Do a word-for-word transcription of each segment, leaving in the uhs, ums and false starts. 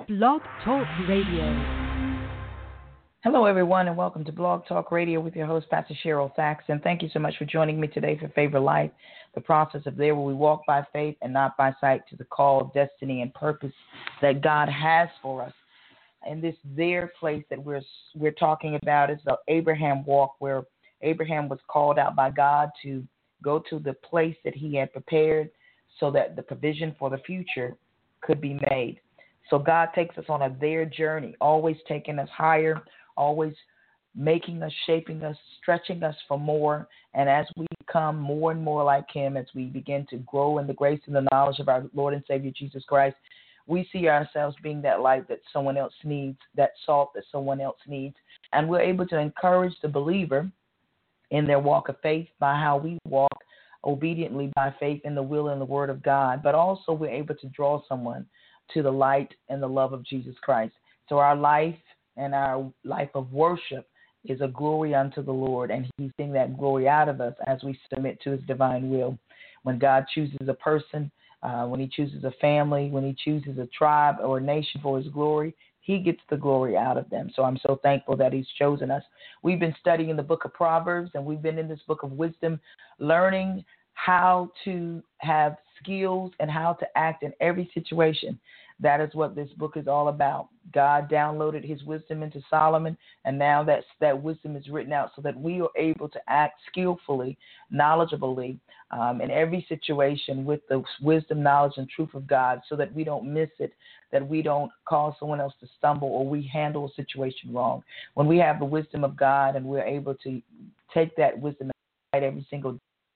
Blog Talk Radio. Hello, everyone, and welcome to Blog Talk Radio with your host, Pastor Cheryl Thaxton. Thank you so much for joining me today for Favor Life, the process of there where we walk by faith and not by sight to the call, destiny, and purpose that God has for us. And this there place that we're we're talking about is the Abraham walk, where Abraham was called out by God to go to the place that he had prepared so that the provision for the future could be made. So God takes us on a there journey, always taking us higher, always making us, shaping us, stretching us for more. And as we become more and more like him, as we begin to grow in the grace and the knowledge of our Lord and Savior Jesus Christ, we see ourselves being that light that someone else needs, that salt that someone else needs. And we're able to encourage the believer in their walk of faith by how we walk obediently by faith in the will and the word of God. But also we're able to draw someone to the light and the love of Jesus Christ. So our life and our life of worship is a glory unto the Lord, and he's seeing that glory out of us as we submit to his divine will. When God chooses a person, uh, when he chooses a family, when he chooses a tribe or a nation for his glory, he gets the glory out of them. So I'm so thankful that he's chosen us. We've been studying the book of Proverbs, and we've been in this book of wisdom, learning how to have skills and how to act in every situation. That is what this book is all about. God downloaded his wisdom into Solomon, and now that's, that wisdom is written out so that we are able to act skillfully, knowledgeably, um, in every situation with the wisdom, knowledge, and truth of God, so that we don't miss it, that we don't cause someone else to stumble, or we handle a situation wrong. When we have the wisdom of God and we're able to take that wisdom and apply it every single day,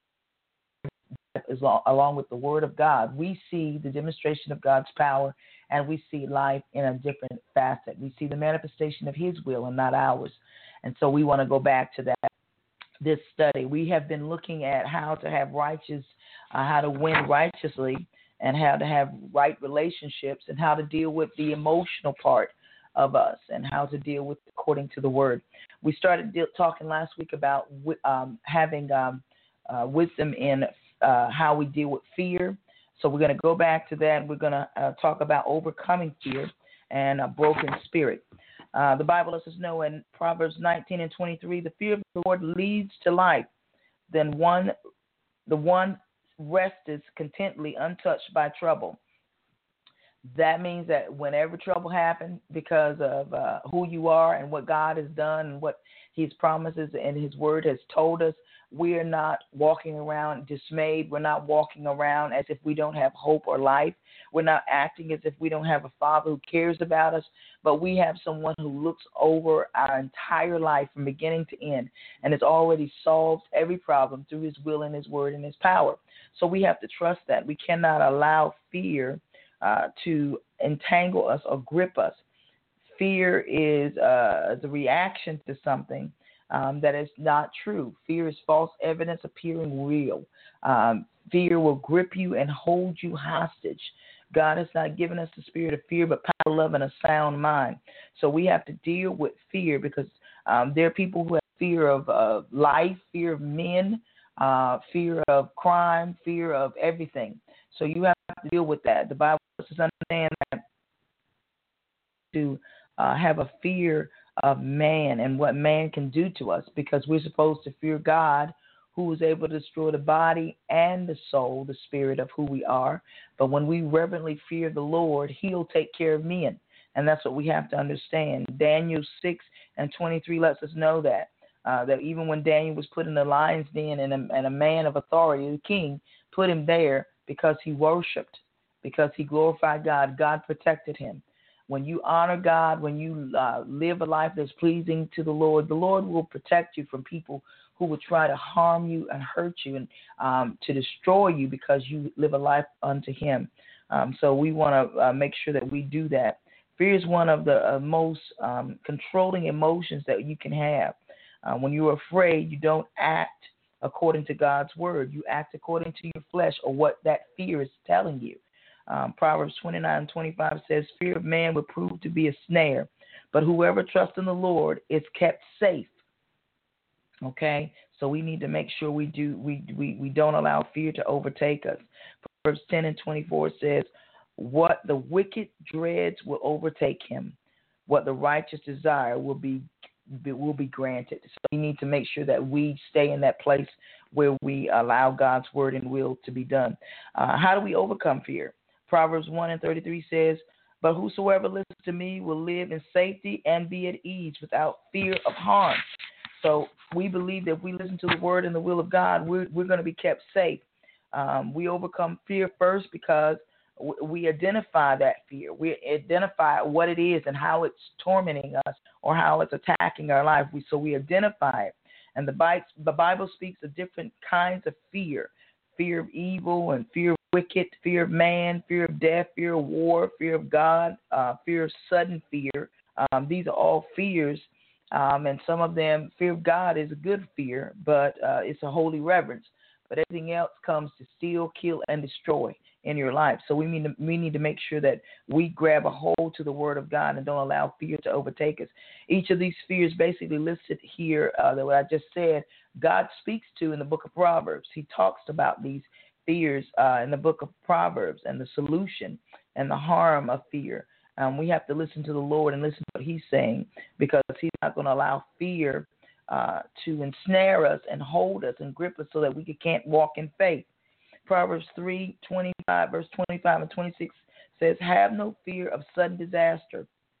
along with the word of God, we see the demonstration of God's power, and we see life in a different facet. We see the manifestation of his will and not ours. And so we want to go back to that, this study. We have been looking at how to have righteous, uh, how to win righteously, and how to have right relationships, and how to deal with the emotional part of us, and how to deal with according to the word. We started de- talking last week about um, having um, uh, wisdom in Uh, how we deal with fear. So we're going to go back to that. We're going to uh, talk about overcoming fear and a broken spirit. Uh, the Bible lets us know in Proverbs nineteen and twenty-three, the fear of the Lord leads to life. Then one, the one resteth contently, untouched by trouble. That means that whenever trouble happens, because of uh, who you are and what God has done and what his promises and his word has told us, we are not walking around dismayed. We're not walking around as if we don't have hope or life. We're not acting as if we don't have a Father who cares about us, but we have someone who looks over our entire life from beginning to end and has already solved every problem through his will and his word and his power. So we have to trust that. We cannot allow fear uh, to entangle us or grip us. Fear is uh, the reaction to something Um, that is not true. Fear is false evidence appearing real. Um, fear will grip you and hold you hostage. God has not given us the spirit of fear, but power, love, and a sound mind. So we have to deal with fear, because um, there are people who have fear of uh, life, fear of men, uh, fear of crime, fear of everything. So you have to deal with that. The Bible lets us understand that to uh, have a fear of man and what man can do to us, because we're supposed to fear God, who is able to destroy the body and the soul, the spirit of who we are. But when we reverently fear the Lord, he'll take care of men. And that's what we have to understand. Daniel six and twenty-three lets us know that, uh, that even when Daniel was put in the lion's den, and a, and a man of authority, the king, put him there because he worshiped, because he glorified God, God protected him. When you honor God, when you uh, live a life that's pleasing to the Lord, the Lord will protect you from people who will try to harm you and hurt you and um, to destroy you, because you live a life unto him. Um, so we want to uh, make sure that we do that. Fear is one of the uh, most um, controlling emotions that you can have. Uh, when you're afraid, you don't act according to God's word. You act according to your flesh or what that fear is telling you. Um, Proverbs twenty-nine and twenty-five says, fear of man would prove to be a snare, but whoever trusts in the Lord is kept safe. Okay, so we need to make sure we do we we, we don't allow fear to overtake us. Proverbs ten and twenty-four says, What the wicked dreads will overtake him. What the righteous desire will be will be granted. So we need to make sure that we stay in that place where we allow God's word and will to be done. Uh, how do we overcome fear? Proverbs one and thirty-three says, "But whosoever listens to me will live in safety and be at ease without fear of harm." So we believe that if we listen to the word and the will of God, we're, we're going to be kept safe. Um, we overcome fear first because we identify that fear. We identify what it is and how it's tormenting us or how it's attacking our life. We, so we identify it. And the Bible, the Bible speaks of different kinds of fear. Fear of evil and fear of wicked, fear of man, fear of death, fear of war, fear of God, uh, fear of sudden fear. Um, these are all fears. Um, and some of them, fear of God is a good fear, but uh, it's a holy reverence. But everything else comes to steal, kill, and destroy in your life. So we need to, we need to make sure that we grab a hold to the word of God and don't allow fear to overtake us. Each of these fears basically listed here uh, that what I just said, God speaks to in the book of Proverbs. He talks about these fears uh, in the book of Proverbs and the solution and the harm of fear. Um, we have to listen to the Lord and listen to what he's saying, because he's not going to allow fear uh, to ensnare us and hold us and grip us so that we can't walk in faith. Proverbs three twenty-five, verse twenty-five and twenty-six says, "Have no fear of sudden disaster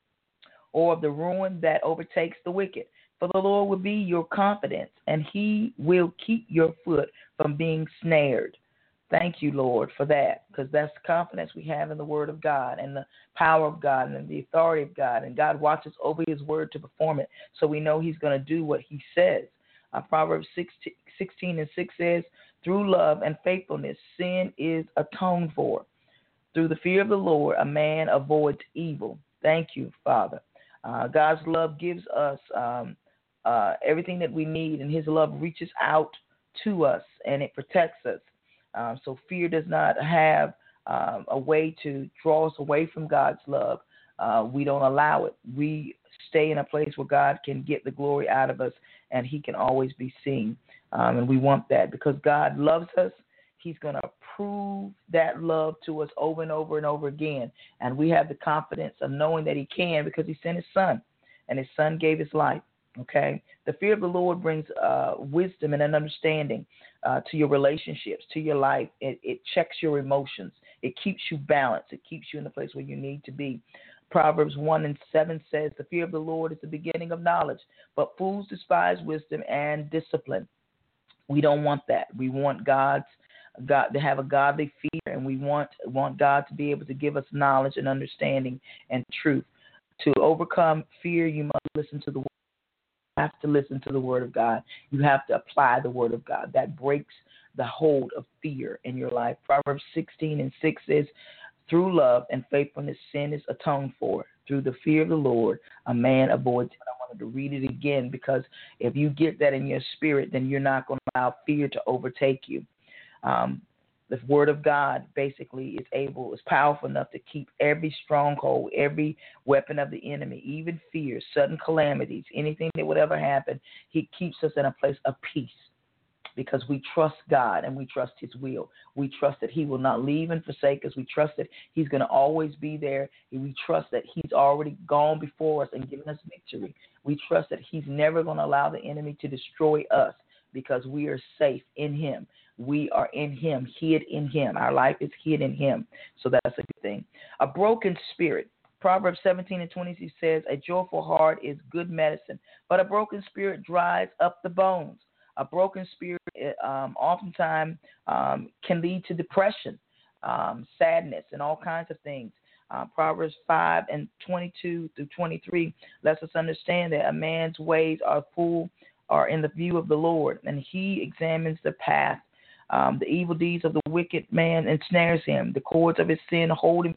or of the ruin that overtakes the wicked, for the Lord will be your confidence, and he will keep your foot from being snared." Thank you, Lord, for that, because that's the confidence we have in the word of God and the power of God and the authority of God. And God watches over his word to perform it, so we know he's going to do what he says. Uh, Proverbs sixteen and six says, "Through love and faithfulness, sin is atoned for. Through the fear of the Lord, a man avoids evil." Thank you, Father. Uh, God's love gives us um, uh, everything that we need, and his love reaches out to us, and it protects us. Um, so fear does not have um, a way to draw us away from God's love. Uh, we don't allow it. We stay in a place where God can get the glory out of us, and he can always be seen. Um, and we want that because God loves us. He's going to prove that love to us over and over and over again. And we have the confidence of knowing that he can, because he sent his son, and his son gave his life. Okay? The fear of the Lord brings uh, wisdom and an understanding uh, to your relationships, to your life. It, it checks your emotions. It keeps you balanced. It keeps you in the place where you need to be. Proverbs one and seven says, "The fear of the Lord is the beginning of knowledge, but fools despise wisdom and discipline." We don't want that. We want God's God to have a godly fear, and we want want God to be able to give us knowledge and understanding and truth. To overcome fear, you must listen to the word. You have to listen to the word of God. You have to apply the word of God. That breaks the hold of fear in your life. Proverbs sixteen and six says, "Through love and faithfulness, sin is atoned for. Through the fear of the Lord, a man avoids." I wanted to read it again, because if you get that in your spirit, then you're not going to allow fear to overtake you. Um, the word of God basically is able, is powerful enough to keep every stronghold, every weapon of the enemy, even fear, sudden calamities, anything that would ever happen. He keeps us in a place of peace, because we trust God and we trust his will. We trust that he will not leave and forsake us. We trust that he's going to always be there. We trust that he's already gone before us and given us victory. We trust that he's never going to allow the enemy to destroy us, because we are safe in him. We are in him, hid in him. Our life is hid in him. So that's a good thing. A broken spirit. Proverbs seventeen and twenty-two says, "A joyful heart is good medicine, but a broken spirit dries up the bones." A broken spirit um, oftentimes um, can lead to depression, um, sadness, and all kinds of things. Uh, Proverbs five and twenty-two through twenty-three lets us understand that a man's ways are full, are in the view of the Lord, and he examines the path. Um, the evil deeds of the wicked man ensnares him. The cords of his sin hold him,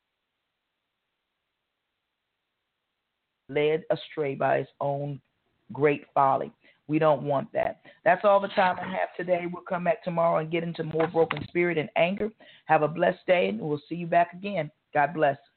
led astray by his own great folly. We don't want that. That's all the time I have today. We'll come back tomorrow and get into more broken spirit and anger. Have a blessed day, and we'll see you back again. God bless.